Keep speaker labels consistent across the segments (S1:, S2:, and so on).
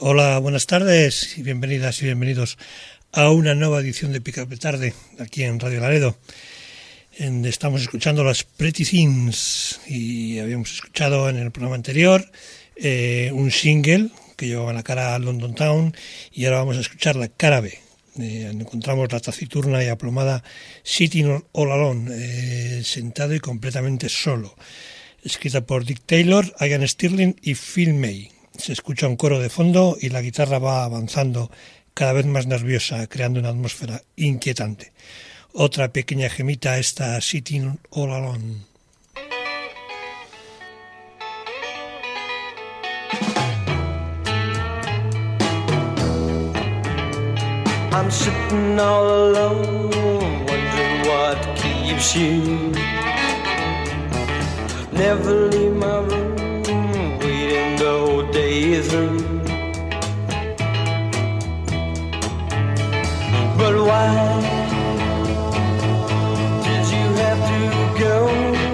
S1: Hola, buenas tardes y bienvenidas y bienvenidos a una nueva edición de Pick Up de Tarde aquí en Radio Laredo. Estamos escuchando las Pretty Things y habíamos escuchado en el programa anterior un single que llevaba la cara a London Town y ahora vamos a escuchar la cara B. Encontramos la taciturna y aplomada Sitting All Alone, sentado y completamente solo, escrita por Dick Taylor, Ian Stirling y Phil May. Se escucha un coro de fondo y la guitarra va avanzando cada vez más nerviosa, creando una atmósfera inquietante. Otra pequeña gemita, esta Sitting All Alone.
S2: I'm sitting all alone, wondering what keeps you. Never leave my room, waiting the whole day through. But why did you have to go?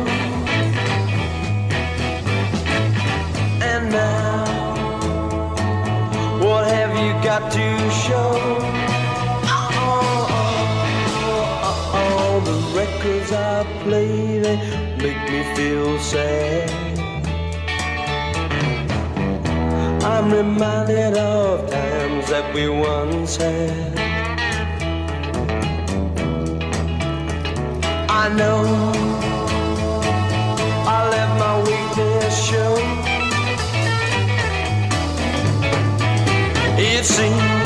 S2: And now, what have you got to show? All the records I play, they make me feel sad. I'm reminded of times that we once had. I know I let my weakness show. It seems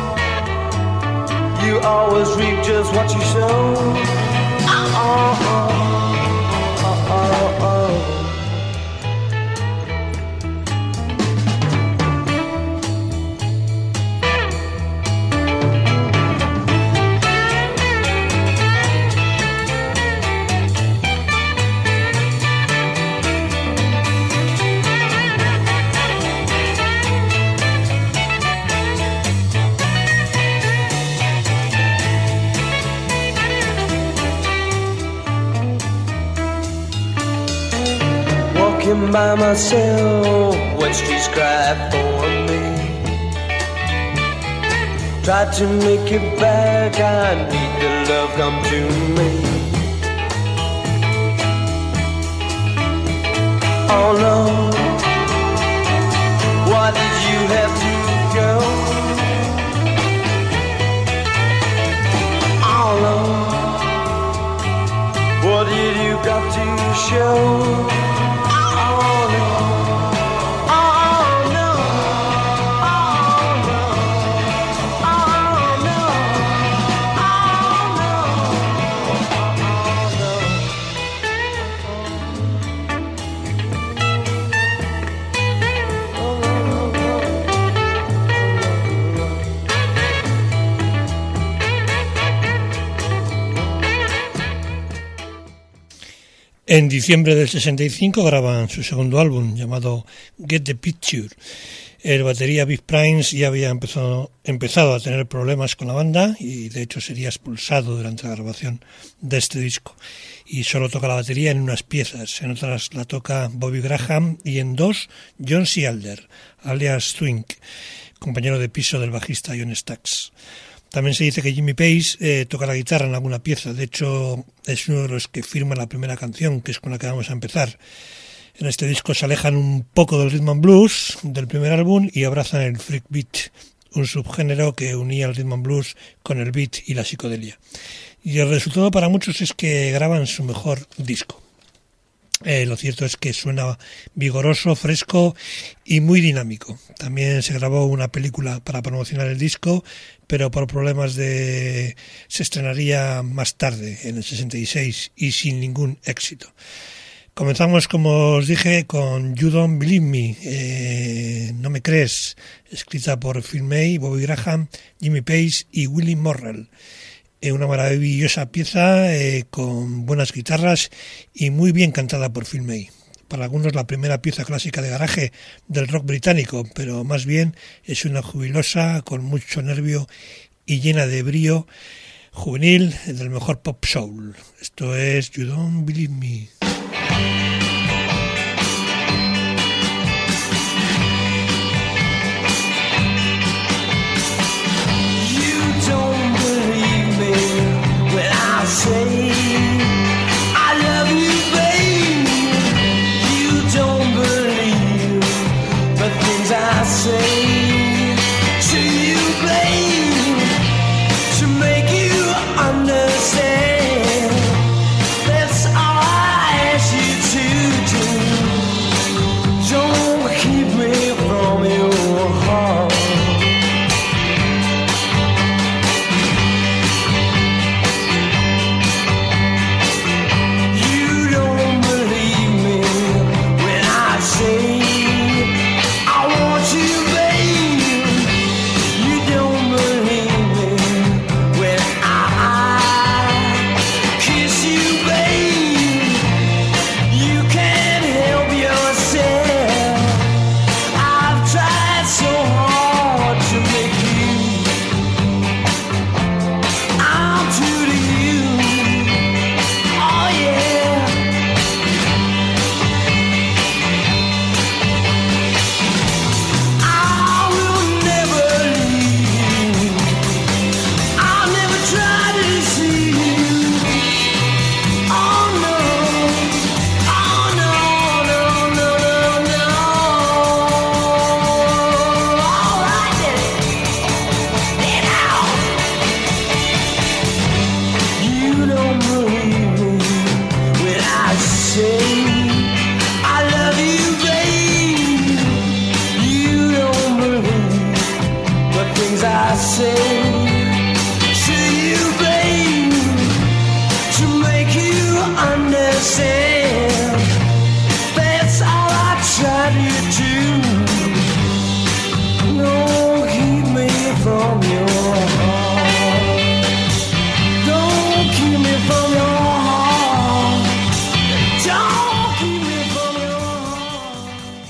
S2: you always reap just what you sow. Walking by myself when streets cry for me. Try to make it back, I need the love come to me. Oh no, why did you have to go? Oh no, what did you got to show?
S1: En diciembre del 65 graban su segundo álbum llamado Get the Picture. El batería Big Price ya había empezado a tener problemas con la banda y de hecho sería expulsado durante la grabación de este disco. Y solo toca la batería en unas piezas, en otras la toca Bobby Graham y en dos John C. Alder, alias Swing, compañero de piso del bajista John Stax. También se dice que Jimmy Page toca la guitarra en alguna pieza, de hecho es uno de los que firma la primera canción, que es con la que vamos a empezar. En este disco se alejan un poco del rhythm and blues del primer álbum y abrazan el freak beat, un subgénero que unía el rhythm and blues con el beat y la psicodelia. Y el resultado para muchos es que graban su mejor disco. Lo cierto es que suena vigoroso, fresco y muy dinámico. También se grabó una película para promocionar el disco, pero por problemas se estrenaría más tarde, en el 66, y sin ningún éxito. Comenzamos, como os dije, con You Don't Believe Me, No Me Crees, escrita por Phil May, Bobby Graham, Jimmy Page y Willie Morrell. Una maravillosa pieza con buenas guitarras y muy bien cantada por Phil May. Para algunos la primera pieza clásica de garaje del rock británico, pero más bien es una jubilosa con mucho nervio y llena de brío juvenil del mejor pop soul. Esto es You Don't Believe Me.
S2: say to you, babe, to make you understand. That's all I ask you to do. Don't keep me from your heart. You don't believe me when I say I want you, babe. You don't believe me when I kiss you, babe. You can't help yourself. I've tried so hard to make you I'm true to you. Oh yeah. I will never leave you. I'll never try to deceive you. Oh no. Oh no, no, no, no, no. All right then. Get out. You don't believe me when I say I love you, babe. You don't believe the things I say to you, babe, to make you understand. That's all I try to do. Don't keep me from your heart. Don't keep me from your heart. Don't keep me from your heart.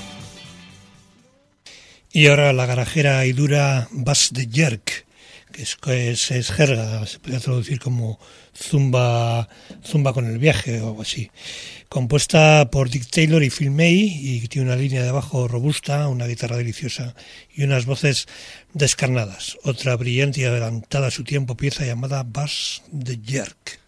S1: Y ahora la garajera y dura Bas de Jerk, que es jerga, se podría traducir como zumba con el viaje o algo así. Compuesta por Dick Taylor y Phil May, y tiene una línea de bajo robusta, una guitarra deliciosa y unas voces descarnadas. Otra brillante y adelantada a su tiempo pieza llamada Bas de Jerk.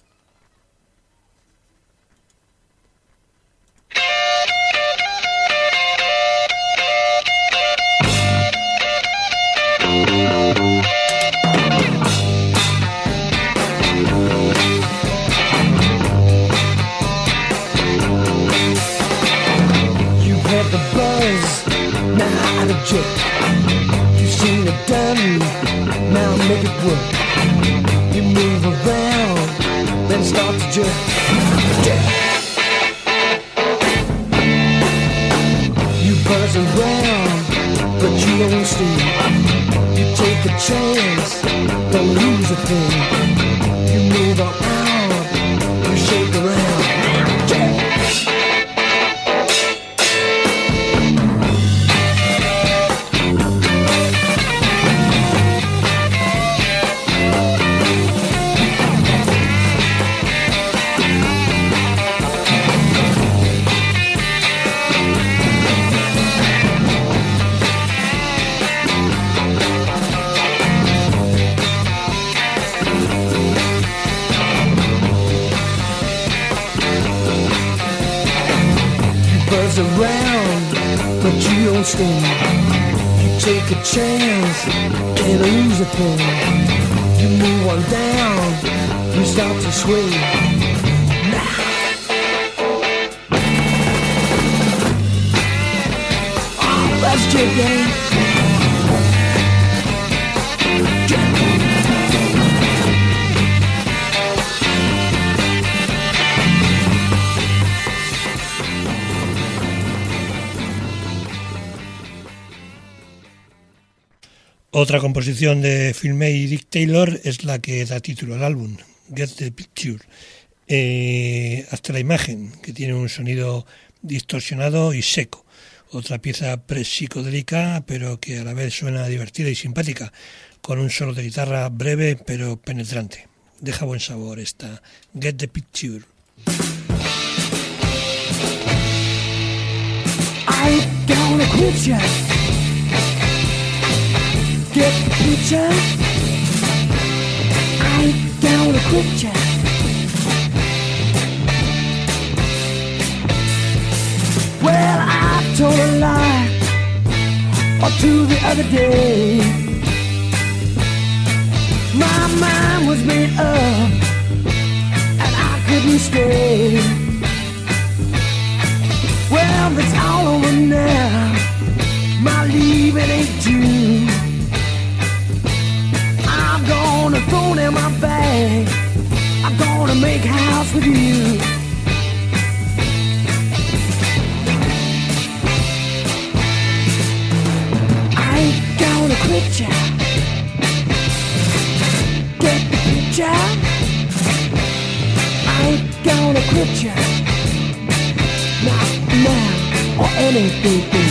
S2: You've had the buzz, now how to jerk. You've seen it done, now make it work. You move around, then start to jerk. Jerk. You buzz around, but you don't steam. You take a chance, don't lose a thing. You move around, you shake around. Jerk. Buzz around, but you don't sting. You take a chance, can't lose a thing. You move on down, you start to sway. Nah. Oh, that's Jake, gang.
S1: Otra composición de Phil May y Dick Taylor es la que da título al álbum, Get the Picture. Hasta la imagen, que tiene un sonido distorsionado y seco. Otra pieza psicodélica, pero que a la vez suena divertida y simpática, con un solo de guitarra breve pero penetrante. Deja buen sabor esta Get the Picture.
S2: I don't quit ya. Get the picture. I don't quit ya. Well, I told a lie or to the other day. My mind was made up and I couldn't stay. Well, it's all over now. My leaving ain't due. I'm gonna throw down my bag. I'm gonna make house with you. I ain't gonna quit ya. Get the picture? I ain't gonna quit ya. Not now or anything.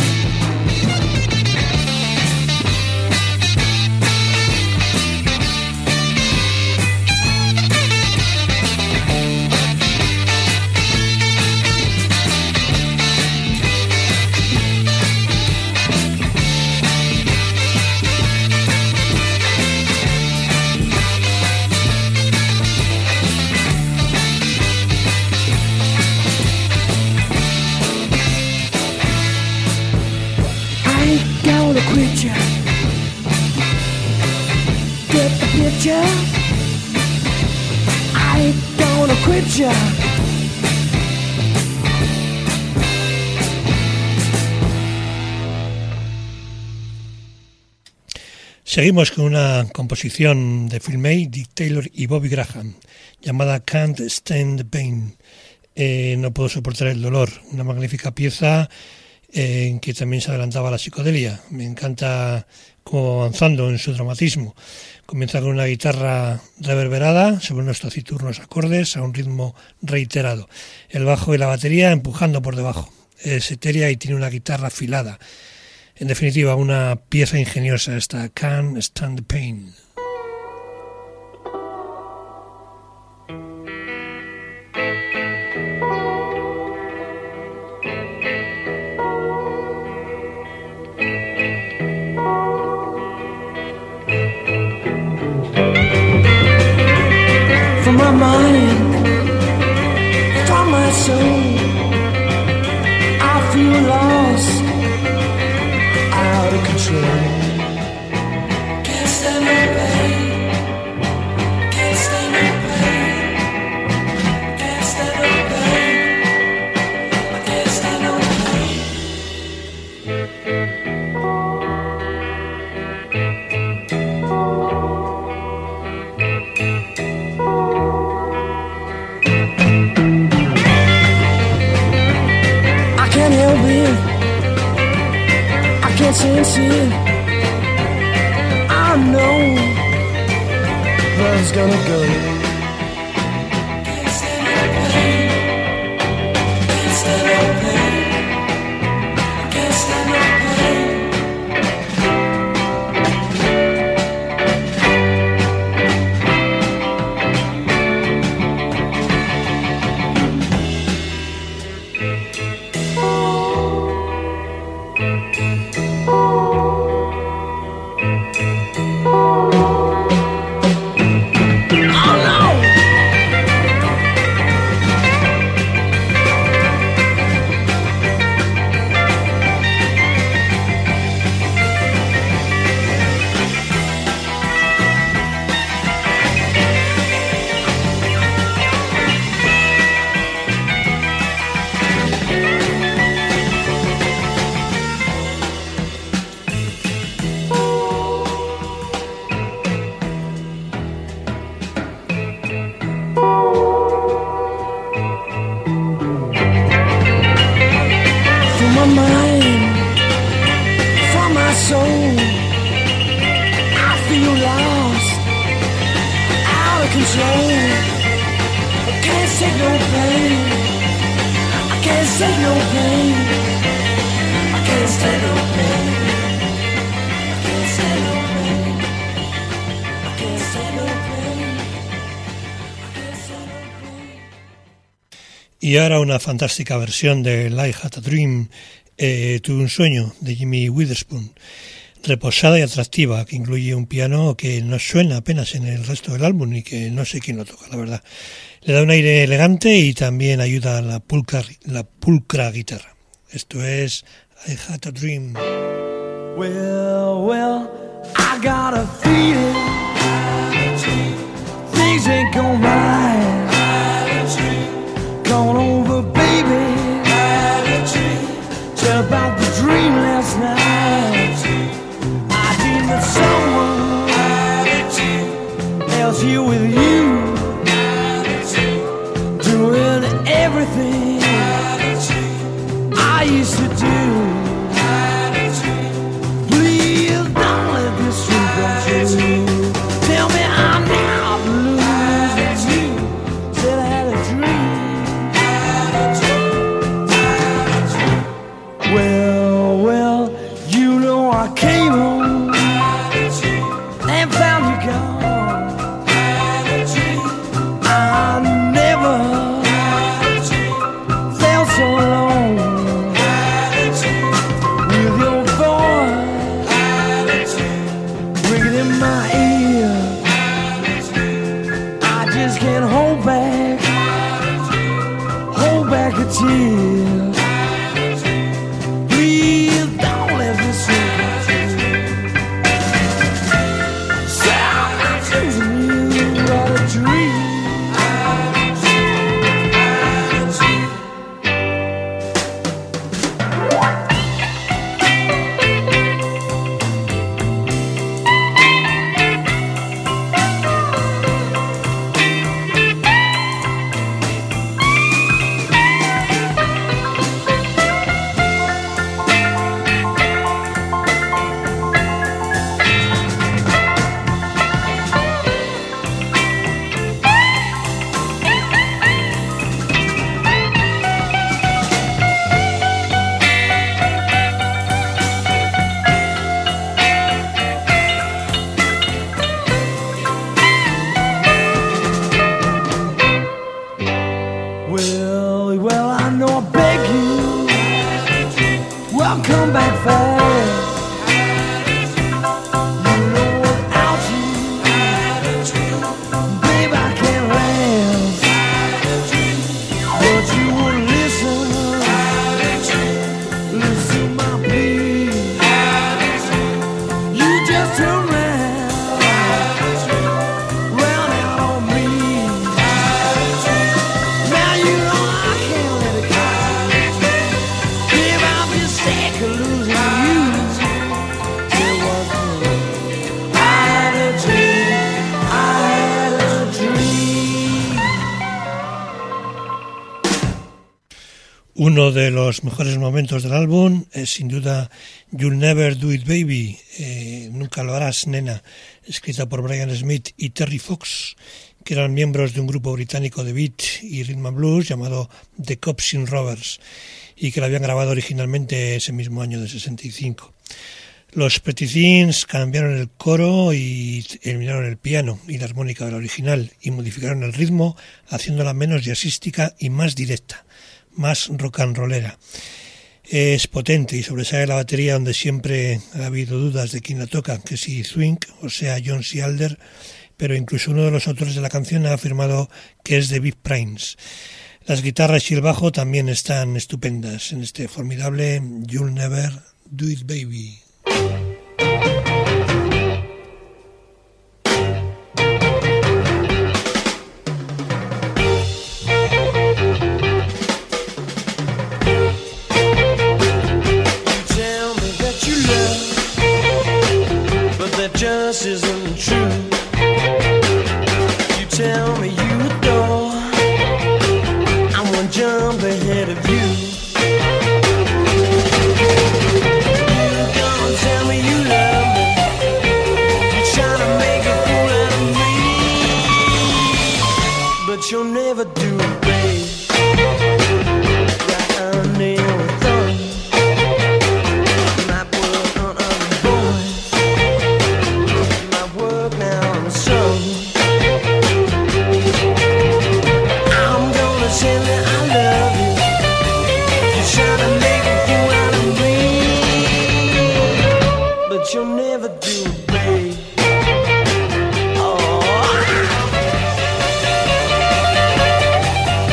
S2: Get the picture? I ain't gonna quit ya.
S1: Seguimos con una composición de Phil May, Dick Taylor y Bobby Graham, llamada Can't Stand the Pain. No puedo soportar el dolor. Una magnífica pieza en que también se adelantaba la psicodelia. Me encanta cómo avanzando en su dramatismo. Comienza con una guitarra reverberada sobre unos taciturnos acordes a un ritmo reiterado. El bajo y la batería empujando por debajo. Es etérea y tiene una guitarra afilada. En definitiva, una pieza ingeniosa esta Can't Stand the Pain.
S2: From my mind, from my soul, I feel lost, out of control. Can't stand no pain, can't stand no pain, can't stand no pain, I can't stand no I can't help it, I can't sense it. I know love's gonna go. Can't stand no pain, can't stand no pain, I can't stand no pain.
S1: Y ahora una fantástica versión de I Had a Dream, Tuve un sueño, de Jimmy Witherspoon, reposada y atractiva, que incluye un piano que no suena apenas en el resto del álbum y que no sé quién lo toca, la verdad. Le da un aire elegante y también ayuda a la pulcra guitarra. Esto es I Had a Dream.
S2: Well, I got a feeling things ain't going right. Come on over, baby. Tell about the dream last night. I dreamed that someone else here with you, doing everything I used to do. Tell me I'm not losing you. Said I had a dream. Well, you know I came home and found you gone. I never felt so alone. With your voice ringing in my ear, I just can't hold back a tear. Please don't let me sink into you. Say I'm not losing you, what a dream. Well, I know I beg you, well, come back fast. You know without you, babe, I can't last. But you would listen to my plea. You just turn round out on me. Now you know I can't let it go. Babe, I've been sick of losing you. It was me. I had a dream.
S1: Uno de los mejores momentos del álbum es sin duda You'll Never Do It Baby, Nunca lo harás, nena, escrita por Brian Smith y Terry Fox, que eran miembros de un grupo británico de beat y rhythm and blues llamado The Copsin Rovers, y que lo habían grabado originalmente ese mismo año de 65. Los Pretty Things cambiaron el coro y eliminaron el piano y la armónica del original y modificaron el ritmo, haciéndola menos jazzística y más directa, más rock and rollera. Es potente y sobresale la batería, donde siempre ha habido dudas de quién la toca, que si Swing o sea John C. Alder, pero incluso uno de los autores de la canción ha afirmado que es de Big Prince. Las guitarras y el bajo también están estupendas en este formidable You'll Never Do It Baby.
S2: Just isn't true. You tell me you adore, I'm one jump ahead of you. You gonna tell me you love me, you're trying to make a fool out of me, but you'll never do it, babe. Right under your thumb. You'll never do, babe. Oh.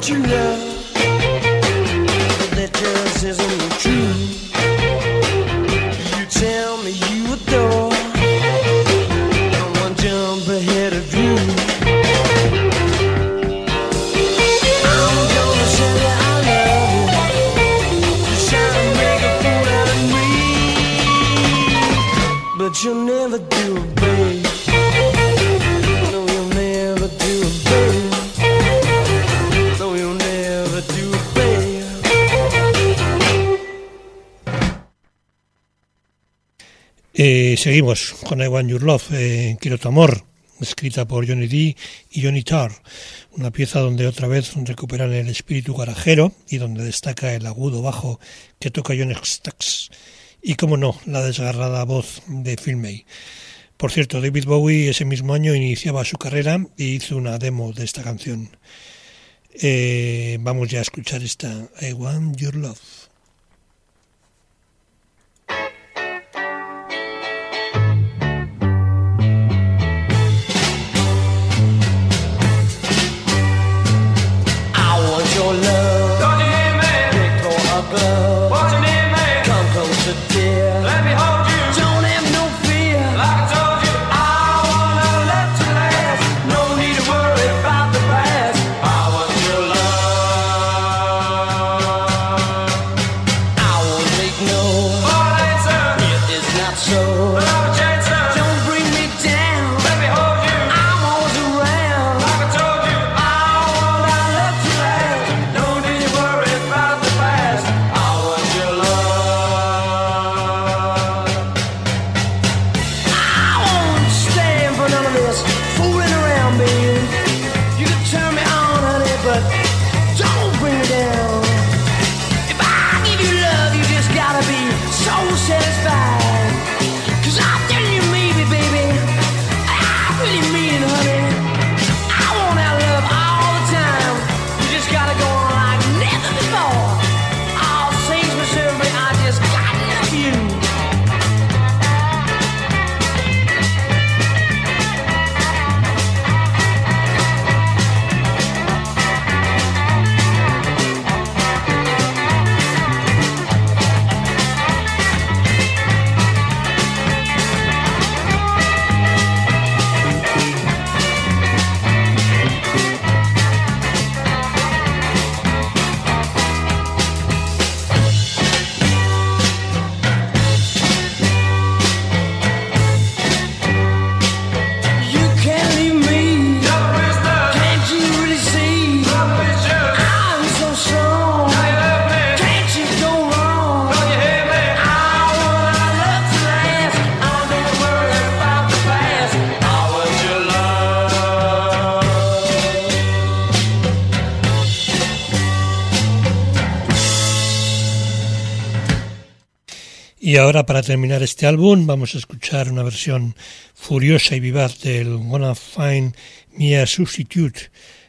S2: that you love, but that just isn't true. You tell me you adore someone jump ahead of you. I'm gonna tell you I love you, just trying to make a fool out of me, but you'll never do it, babe. No, you'll never do it, babe. No, you'll never do it, babe.
S1: Seguimos con I Want Your Love, Quiero tu amor, escrita por Johnny D y Johnny Tarr, una pieza donde otra vez recuperan el espíritu garajero y donde destaca el agudo bajo que toca John Stax y, como no, la desgarrada voz de Phil May. Por cierto, David Bowie ese mismo año iniciaba su carrera y hizo una demo de esta canción. Vamos ya a escuchar esta I Want Your Love. Y ahora, para terminar este álbum, vamos a escuchar una versión furiosa y vivaz del Gonna Find Me a Substitute.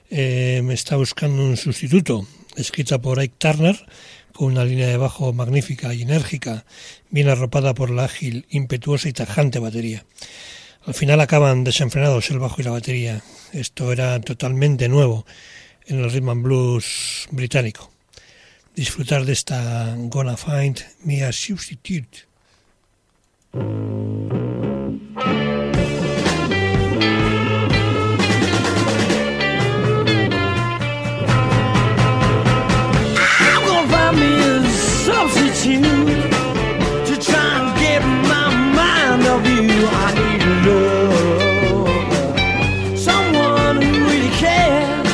S1: Me está buscando un sustituto, escrita por Ike Turner, con una línea de bajo magnífica y enérgica, bien arropada por la ágil, impetuosa y tajante batería. Al final acaban desenfrenados el bajo y la batería. Esto era totalmente nuevo en el rhythm and blues británico. Disfrutar de esta Gonna Find Me a Substitute.
S2: I'm gonna find me a substitute to try and get my mind off you. I need love, someone who really cares.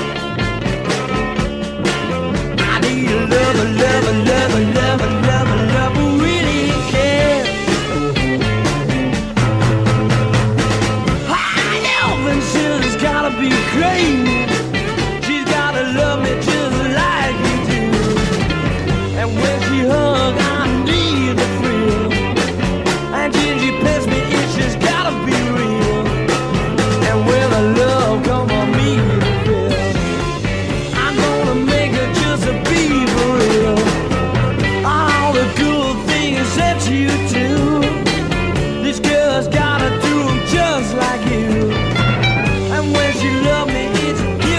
S2: I need a lover, lover, lover, lover, lover, lover who really cares. I know Vincient's gotta be crazy. She's gotta love me just like you do. And when she hugs, I need the thrill. And when she pets me, it's just gotta be real. And when the love comes on me to feel, I'm gonna make her just a be for real. All the good things that you do, this girl's gotta do them just like you. And when she loves me, it's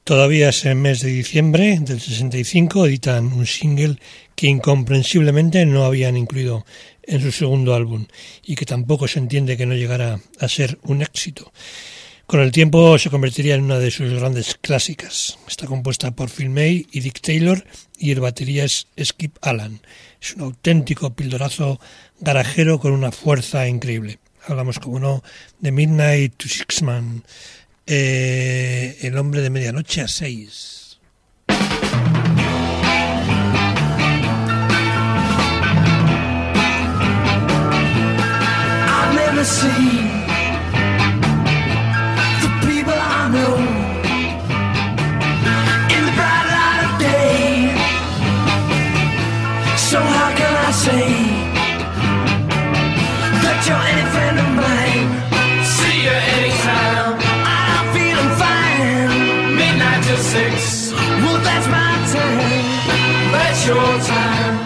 S1: Todavía ese mes de diciembre del 65 editan un single que incomprensiblemente no habían incluido en su segundo álbum y que tampoco se entiende que no llegara a ser un éxito. Con el tiempo se convertiría en una de sus grandes clásicas. Está compuesta por Phil May y Dick Taylor y el batería es Skip Allen. Es un auténtico pildorazo garajero con una fuerza increíble. Hablamos, como no, de Midnight to Six Man, el hombre de medianoche a 6.
S2: I've never seen the people I know in the bright light of day. So how can I say that you're any friend of mine? See you anytime. I'm feeling fine. Midnight to 6. Well, that's my time. That's your time.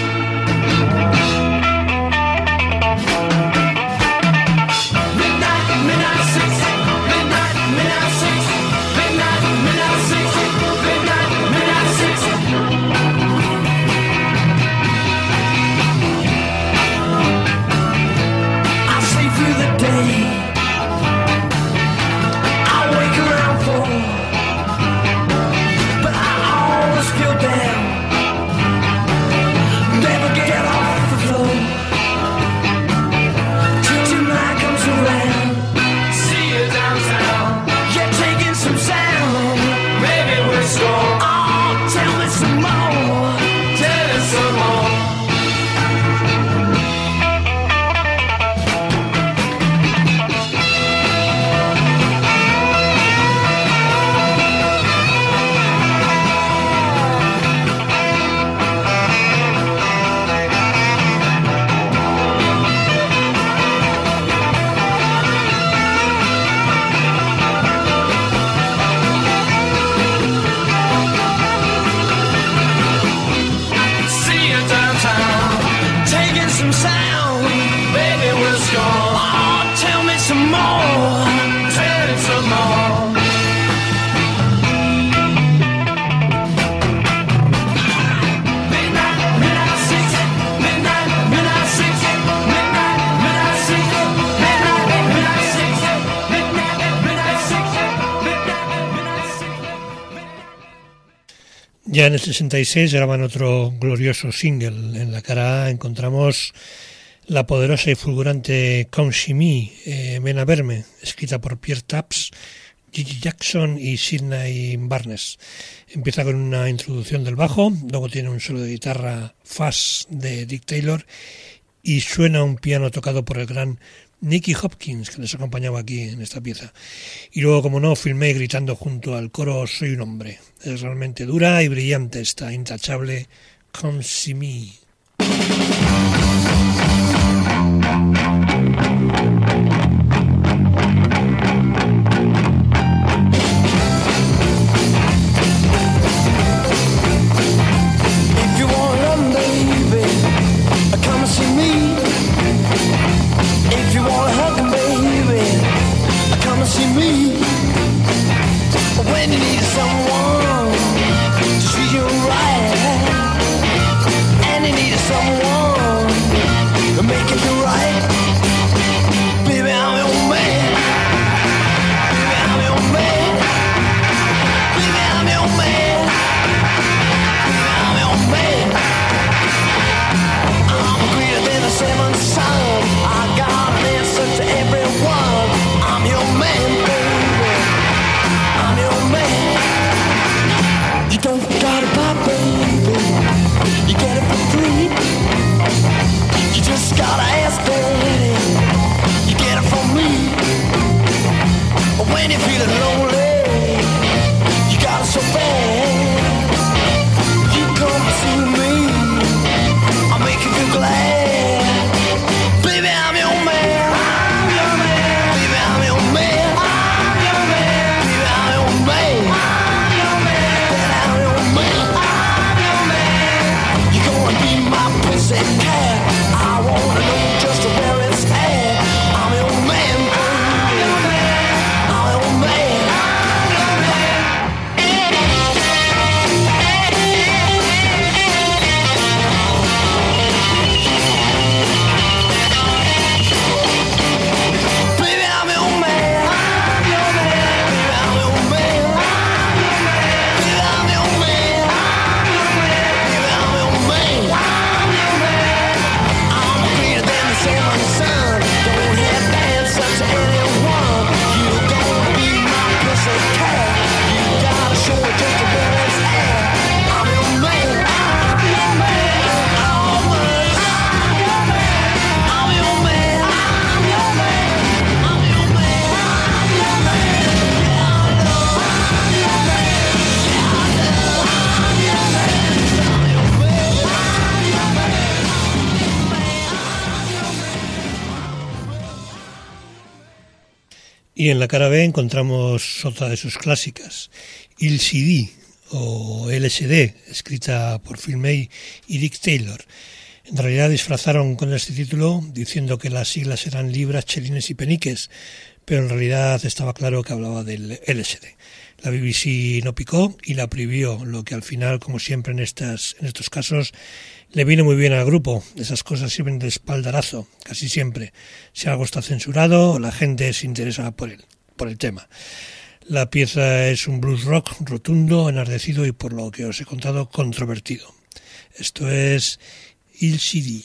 S1: Ya en el 66 graban otro glorioso single. En la cara A encontramos la poderosa y fulgurante Come See Me, Ven a verme, escrita por Pierre Taps, Gigi Jackson y Sidney Barnes. Empieza con una introducción del bajo, luego tiene un solo de guitarra fast de Dick Taylor y suena un piano tocado por el gran Nicky Hopkins, que les acompañaba aquí en esta pieza. Y luego, como no, Phil May gritando junto al coro Soy un hombre. Es realmente dura y brillante esta intachable Come See Me.
S2: If you want love, baby, come see me. If you want a hug, baby, come see me. When you need someone to treat you right, and you need someone to make it feel right, baby, I'm your man. Baby, I'm your man. Baby, I'm your man. Baby, I'm your man. I'm greater than the seventh sun. I got an answer to everyone. I'm your man, baby. I'm your man. You don't gotta buy, baby. You get it for free. You just gotta ask, daddy. You get it from me. When you're feeling lonely, you got it so bad. You come see me. I'll make you feel glad. Baby, I'm your man. I'm your man. Baby, I'm your man. I'm your man. Baby, I'm your man. I'm your man. Baby, I'm your man. I'm your man. You're gonna be my pussy cat. I wanna know just where it's at. I'm your man, baby. I'm your man. I'm your man.
S1: Y en la cara B encontramos otra de sus clásicas, LCD o LSD, escrita por Phil May y Dick Taylor. En realidad disfrazaron con este título diciendo que las siglas eran libras, chelines y peniques, pero en realidad estaba claro que hablaba del LSD. La BBC no picó y la prohibió, lo que al final, como siempre en estos casos, le vino muy bien al grupo. Esas cosas sirven de espaldarazo, casi siempre. Si algo está censurado, la gente se interesa por el tema. La pieza es un blues rock rotundo, enardecido y, por lo que os he contado, controvertido. Esto es LCD.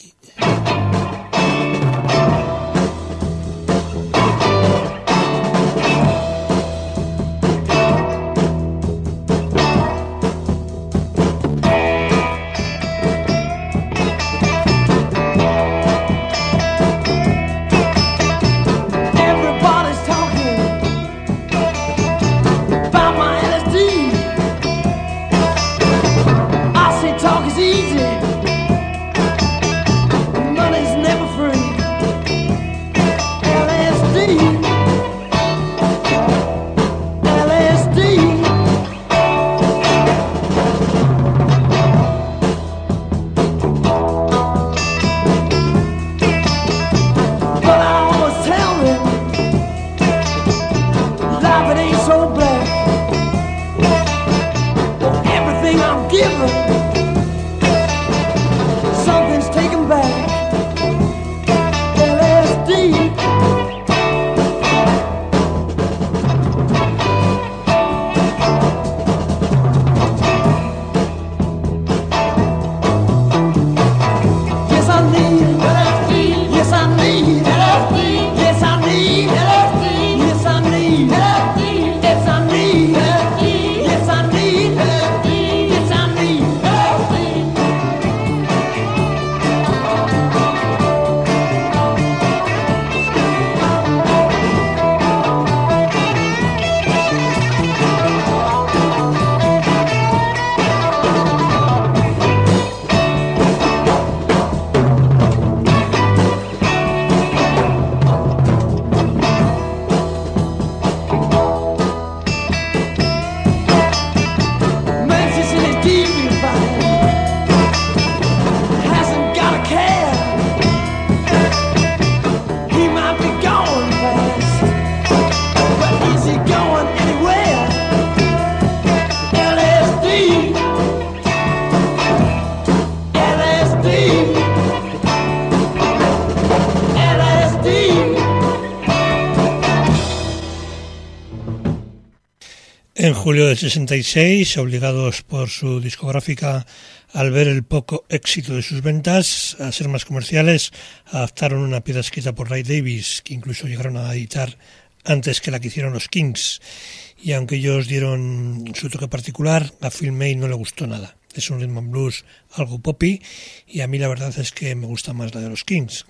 S1: En julio del 66, obligados por su discográfica al ver el poco éxito de sus ventas, a ser más comerciales, adaptaron una pieza escrita por Ray Davies, que incluso llegaron a editar antes que la que hicieron los Kings. Y aunque ellos dieron su toque particular, a Phil May no le gustó nada. Es un rhythm and blues algo poppy, y a mí la verdad es que me gusta más la de los Kings.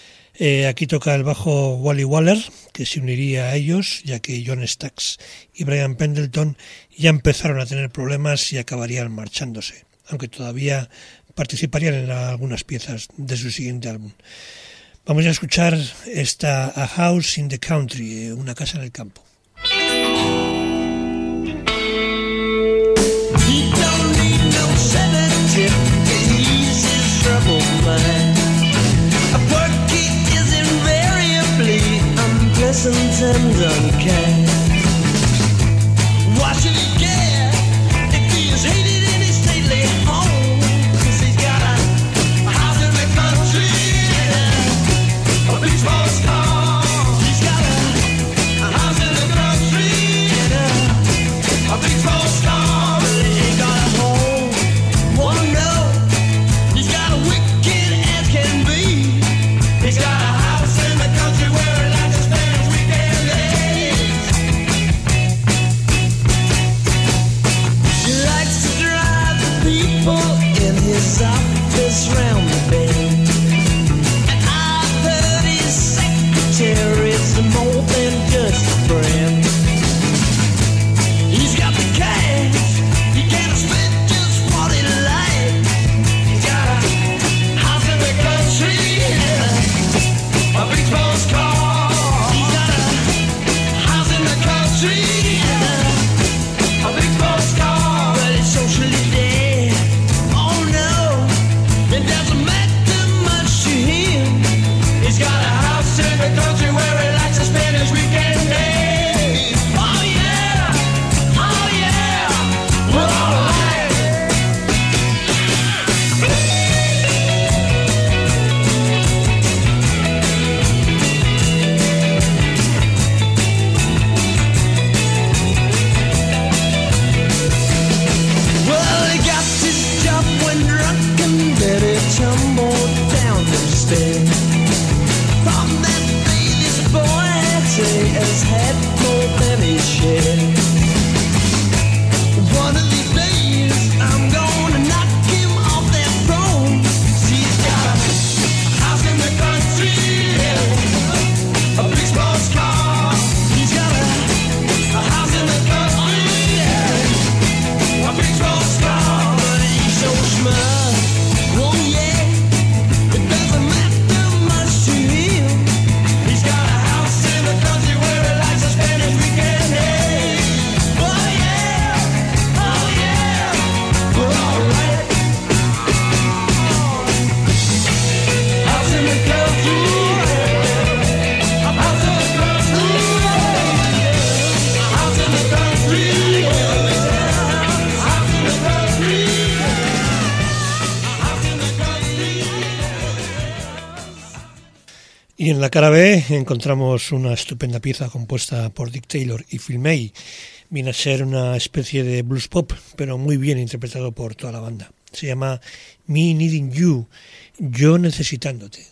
S1: Aquí toca el bajo Wally Waller, que se uniría a ellos, ya que John Stax y Brian Pendleton ya empezaron a tener problemas y acabarían marchándose, aunque todavía participarían en algunas piezas de su siguiente álbum. Vamos a escuchar esta A House in the Country, una casa en el campo.
S3: He don't need no sedative to ease his troubled mind. A porky is invariably unpleasant and unkind. Why should he care if he is hated in his stately home? 'Cause he's got a house in the country and a big small star. He's got a house in the country and a big small star. But he ain't got a home. Oh no, he's got a wicked as can be. He's got a house in the country where he likes to spend his weekend days. She likes to drive the people in his office round the bend. And I've heard his secretary's more than just a friend. He's got the cash, he can't spend just what he likes. He's got a house in the country, a big sports car. He's got a house country. A big sports car, but it's socially dead. Oh no, it doesn't matter much to him. He's got a house in the country where he likes to spend his weekend days. Oh yeah, we're all right. Well, he got his job when drunk and Betty tumbled down the stairs. From that day, this boy had say has had more than his share. One of these days, I'm gonna knock him off that throne. He's got a house in the country, yeah. A big sports car. He's got a house in the country, yeah. A big sports car, but he's so smart. Oh yeah, it doesn't matter much to him. He's got a house in the country where he likes to spend his weekend days. Oh yeah, we're all right. House in the country, a house in the country, a house in the country, a house in the country, a house in the country.
S1: Y en la cara B encontramos una estupenda pieza compuesta por Dick Taylor y Phil May. Viene a ser una especie de blues pop, pero muy bien interpretado por toda la banda. Se llama Me Needing You, Yo Necesitándote.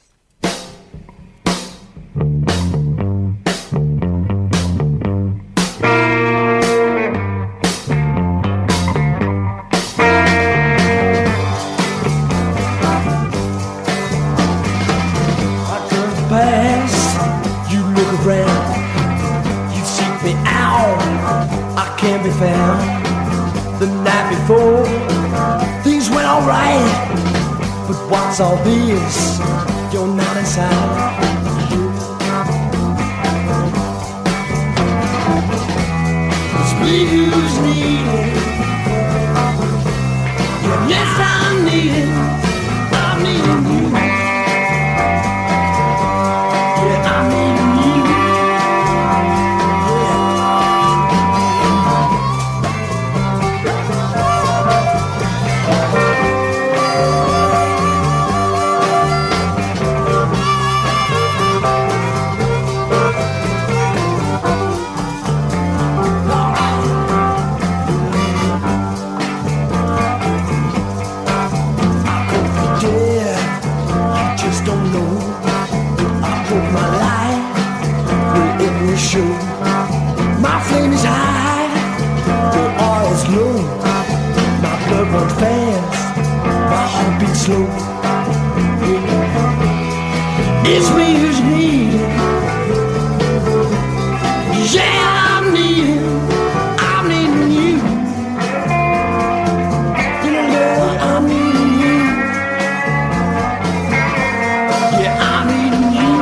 S2: I come past, you look around, you seek me out, I can't be found. The night before, things went alright, but what's all this? You're not inside. It's me who's needed. Yes, I'm needed. I'm needing you. Yeah, I'm needing you. Yeah, you just don't know. I put my life where it will show. My flame is high, the oil is low. My blood runs fast, my heart beats slow. It's me who's needed. Yeah, I'm needing you. You know, girl, I'm needing you. Yeah, I'm needing you.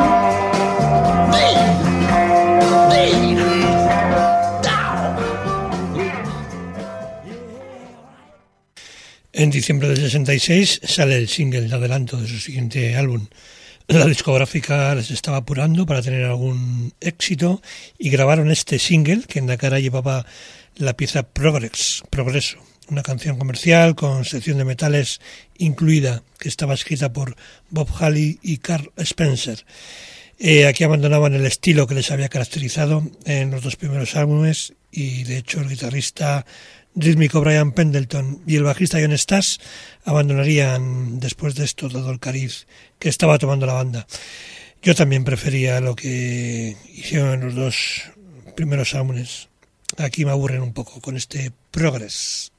S1: En diciembre del 66 sale el single de adelanto de su siguiente álbum. La discográfica les estaba apurando para tener algún éxito y grabaron este single que en la cara llevaba la pieza Progreso, una canción comercial con sección de metales incluida que estaba escrita por Bob Halley y Carl Spencer. Aquí abandonaban el estilo que les había caracterizado en los dos primeros álbumes y de hecho el guitarrista rítmico Brian Pendleton y el bajista John Stash abandonarían después de esto dado el cariz que estaba tomando la banda. Yo también prefería lo que hicieron en los dos primeros álbumes. Aquí me aburren un poco con este Progress.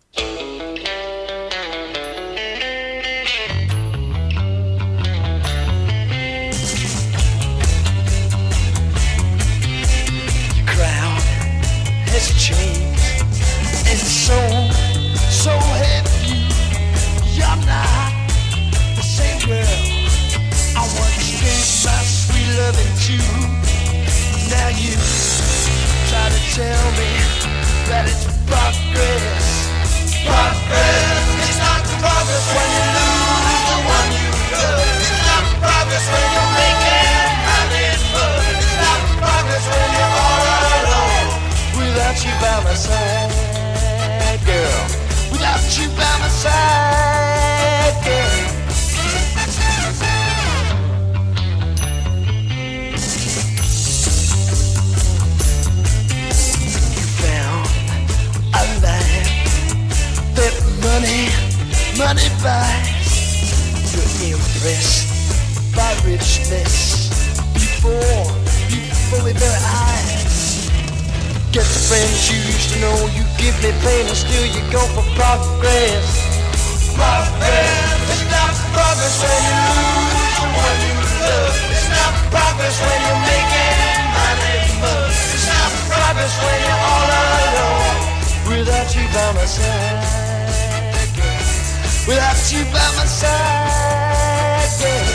S2: Crowd has changed. It's so heavy. You're not the same girl I once gave my sweet loving to. Now you try to tell me
S3: that it's progress. Progress. It's not progress when you lose the one you love. It's not progress when you're making money, but it's not progress when you're all alone without you by my side, girl. Without you by my side, girl. You found a life that money buys. You're impressed by richness before the very eyes. Get the friends you used to know, you give me pain and still you go for progress. Progress. It's not progress when you lose the one you love. It's not progress when you're making money, but it's not progress when you're all alone without you by my side, girl. Without you by my side, girl.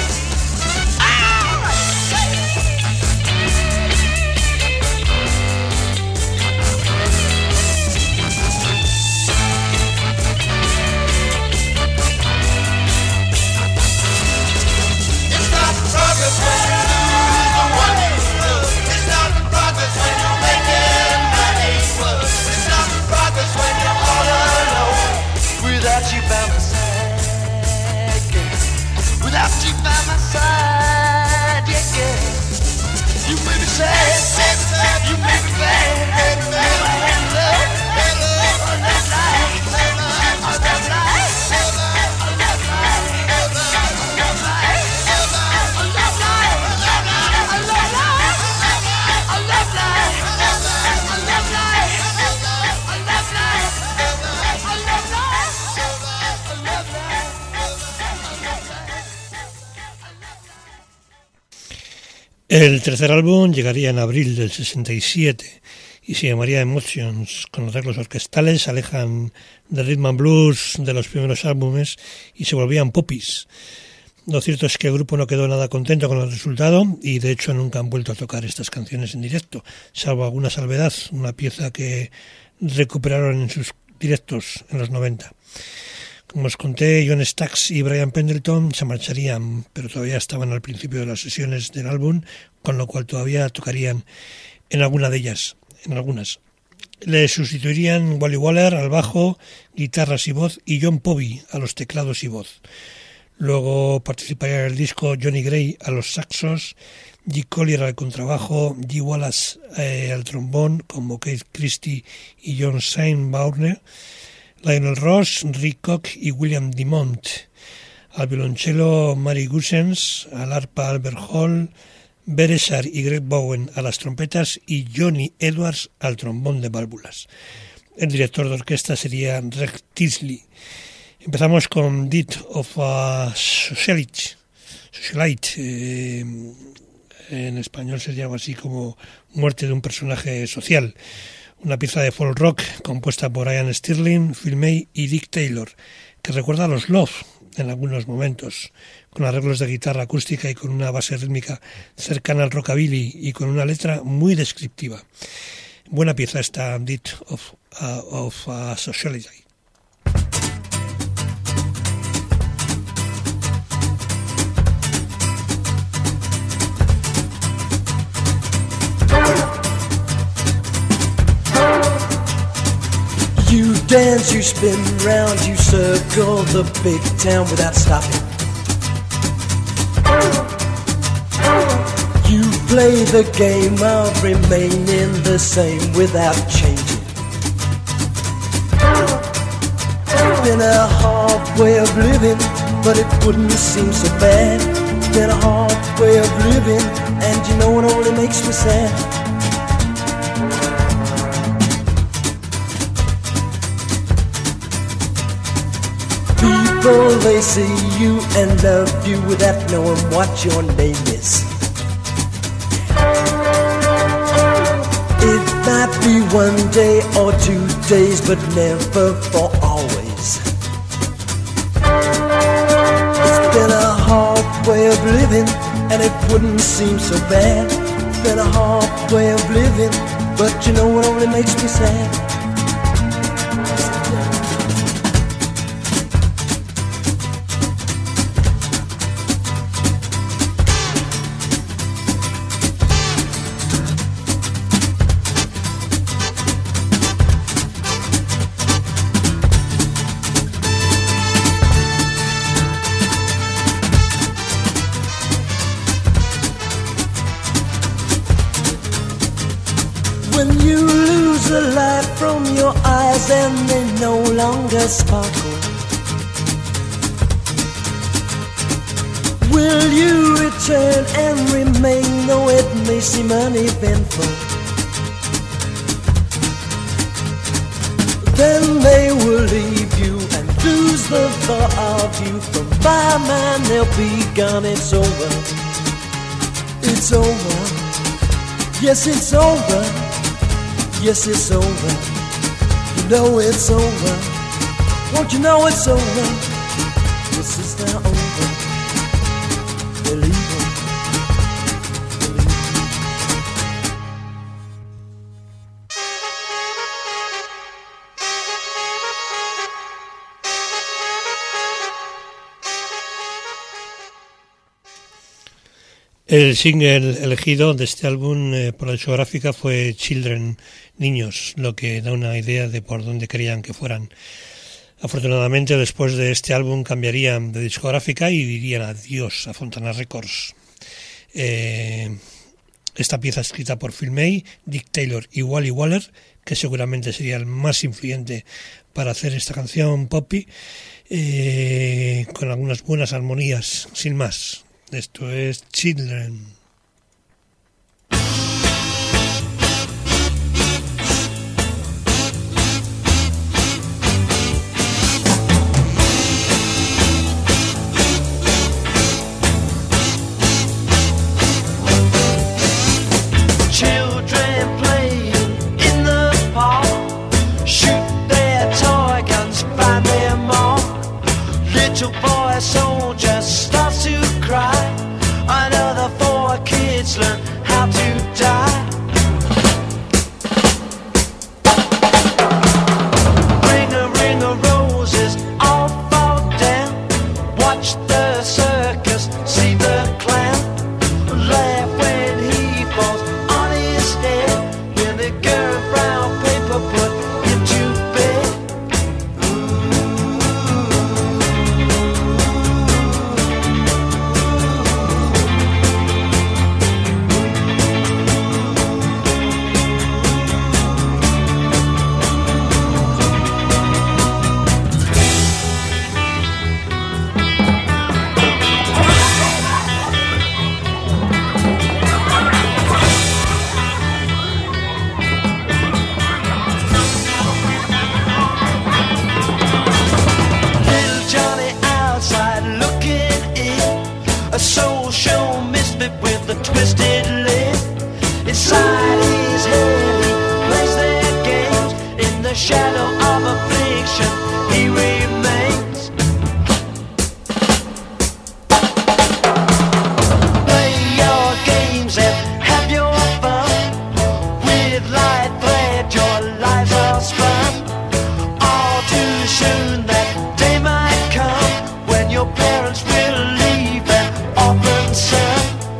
S3: Progress when you lose the one you love. It's not progress when you're making money, but it's not progress when you're all alone without you by my side, girl. Without you by my side, yeah, girl. You may be sad, you may be bad, you may be love, love life, love life.
S1: El tercer álbum llegaría en abril del 67 y se llamaría Emotions. Con arreglos orquestales se alejan del rhythm and blues de los primeros álbumes y se volvían popis. Lo cierto es que el grupo no quedó nada contento con el resultado y de hecho nunca han vuelto a tocar estas canciones en directo, salvo alguna salvedad, una pieza que recuperaron en sus directos en los 90. Como os conté, John Stax y Brian Pendleton se marcharían, pero todavía estaban al principio de las sesiones del álbum, con lo cual todavía tocarían en alguna de ellas, en algunas. Le sustituirían Wally Waller al bajo, guitarras y voz, y John Povey a los teclados y voz. Luego participaría en el disco Johnny Gray a los saxos, G. Collier al contrabajo, G. Wallace al trombón, como Keith Christie y John Steinbauer, Lionel Ross, Rick Koch y William Dimont. Al violonchelo Mary Gusens, al arpa Albert Hall, Beresar y Greg Bowen a las trompetas y Johnny Edwards al trombón de válvulas. El director de orquesta sería Reg Teasley. Empezamos con Death of a Socialite. En español sería algo así como Muerte de un personaje social. Una pieza de folk rock compuesta por Ian Stirling, Phil May y Dick Taylor, que recuerda a los Love en algunos momentos, con arreglos de guitarra acústica y con una base rítmica cercana al rockabilly y con una letra muy descriptiva. Buena pieza esta Death of a Socialite.
S2: You dance, you spin round, you circle the big town without stopping. You play the game of remaining the same without changing. Been a hard way of living, but it wouldn't seem so bad. Been a hard way of living, and you know it only makes me sad. People, they see you and love you without knowing what your name is. It might be 1 day or 2 days, but never for always. It's been a hard way of living, and it wouldn't seem so bad. It's been a hard way of living, but you know it only makes me sad. the light from your eyes and they no longer sparkle. Will you return and remain, though it may seem uneventful? Then they will leave you and lose the thought of you. From my mind they'll be gone. It's over. It's over. Yes, it's over. Yes, it's over. You know it's over. Won't you know it's over? This is now over. Believe it. Believe it.
S1: El single elegido de este álbum por la discográfica fue Children, Niños, lo que da una idea de por dónde querían que fueran. Afortunadamente, después de este álbum cambiarían de discográfica y dirían adiós a Fontana Records. Esta pieza escrita por Phil May, Dick Taylor y Wally Waller, que seguramente sería el más influyente para hacer esta canción poppy, con algunas buenas armonías, sin más. Esto es Children.
S3: Learn how to die. Ring of roses all fall down. Watch the circus, see the clown laugh when he falls on his head. Hear the girl brown paper put into bed. A social misfit with a twisted lip. Inside his head he plays their games. In the shadow of affliction he remains. Play your games and have your fun. With light thread your lives are spun. All too soon that day might come when your parents will leave and orphan son.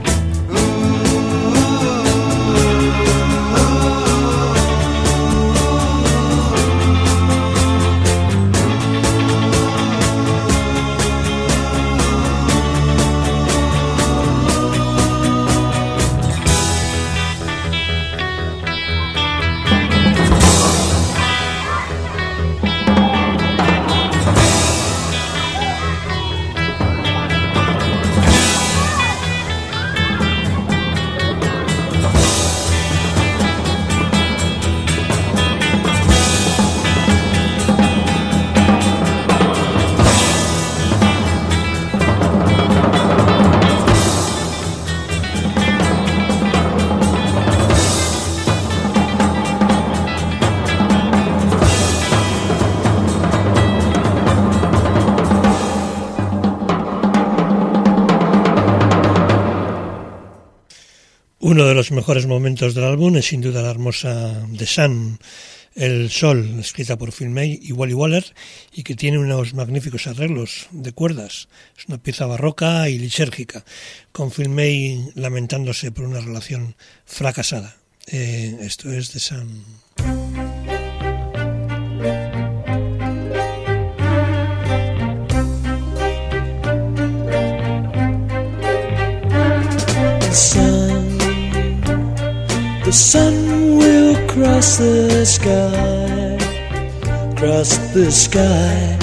S1: Uno de los mejores momentos del álbum es sin duda la hermosa The Sun, El Sol, escrita por Phil May y Wally Waller, y que tiene unos magníficos arreglos de cuerdas. Es una pieza barroca y lisérgica, con Phil May lamentándose por una relación fracasada. Esto es The Sun.
S2: The sun will cross the sky
S3: across the sky.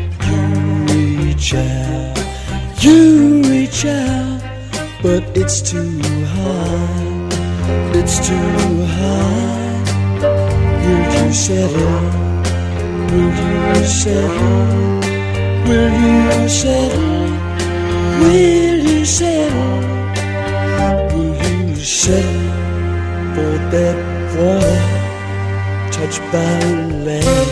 S3: You reach out, but it's too high, it's too high. Will you settle? Will you settle? Will you settle? Will you settle? Will you settle for that water touched by land?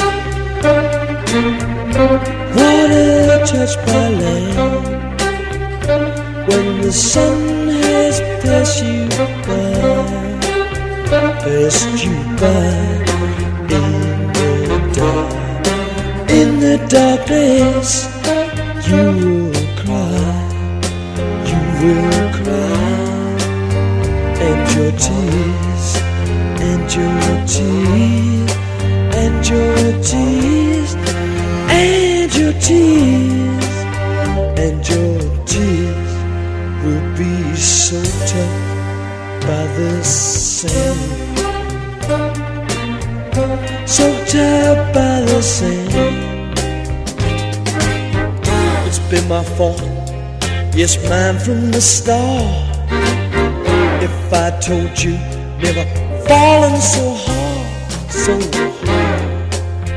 S3: Water touched by land. When the sun has passed you by, passed you by in the darkness, you will cry, you will cry, and your tears, and your tears, and your tears, and your tears, and your tears will be soaked up by the sand, soaked up by the sand. It's been my fault, yes, mine from the start. If I told you, never fallen so hard, so hard.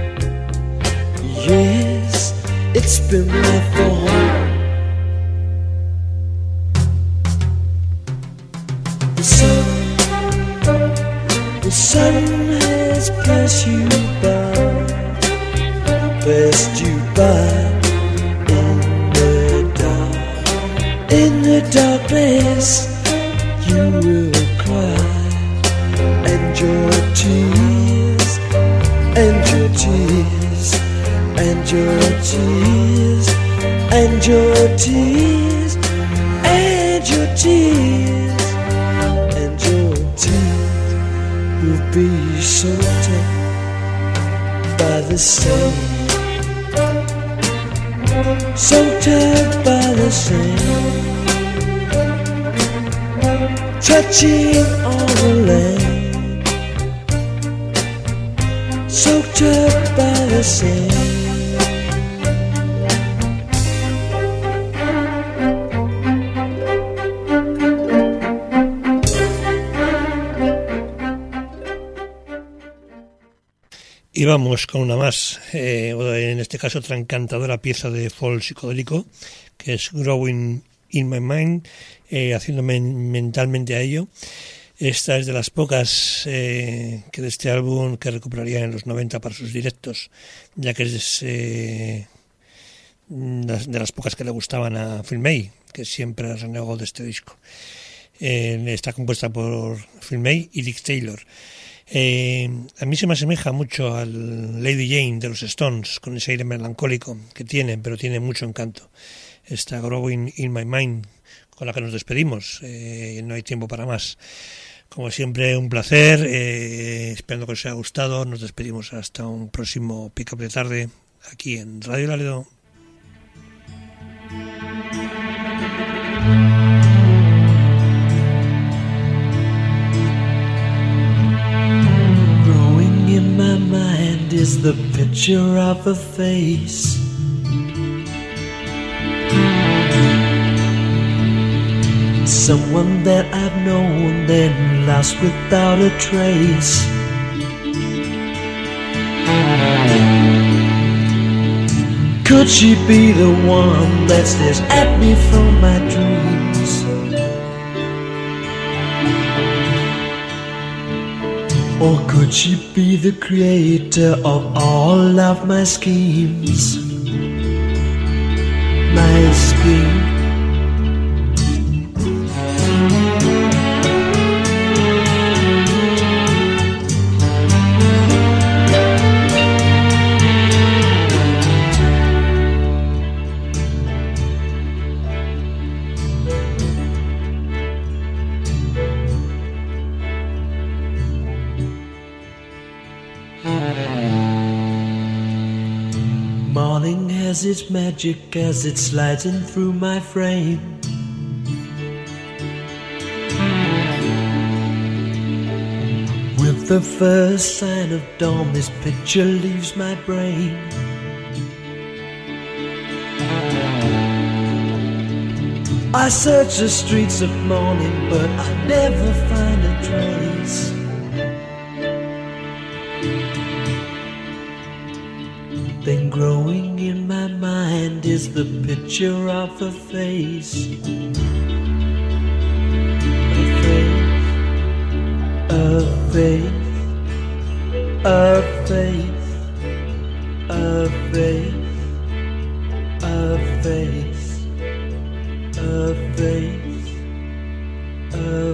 S3: Yes, it's been my fault. The sun has passed you by, passed you by in the darkness. You will cry, and your tears, and your tears, and your tears, and your tears, and your tears, and your tears will be soaked up by the sand, soaked up by the sand, touching all the land, soaked up by the sand.
S1: Y vamos con una más, en este caso otra encantadora pieza de folk psicodélico, que es Growing in My Mind, haciéndome mentalmente a ello. Esta es de las pocas que de este álbum que recuperaría en los 90 para sus directos, ya que es de las pocas que le gustaban a Phil May, que siempre renegó de este disco. Está compuesta por Phil May y Dick Taylor. A mí se me asemeja mucho al Lady Jane de los Stones, con ese aire melancólico que tiene, pero tiene mucho encanto. Esta Growing in My Mind, con la que nos despedimos. No hay tiempo para más. Como siempre, un placer. Esperando que os haya gustado. Nos despedimos hasta un próximo Pick Up de Tarde aquí en Radio Laredo.
S3: In my mind is the picture of a face, someone that I've known then lost without a trace. Could she be the one that stares at me from my dreams? Or could she be the creator of all of my schemes? My scheme. Morning has its magic as it slides in through my frame. With the first sign of dawn, this picture leaves my brain. I search the streets of morning, but I never find a trace. Then growing in my mind is the picture of a face. A face, a face, a face, a face, a face, a face, a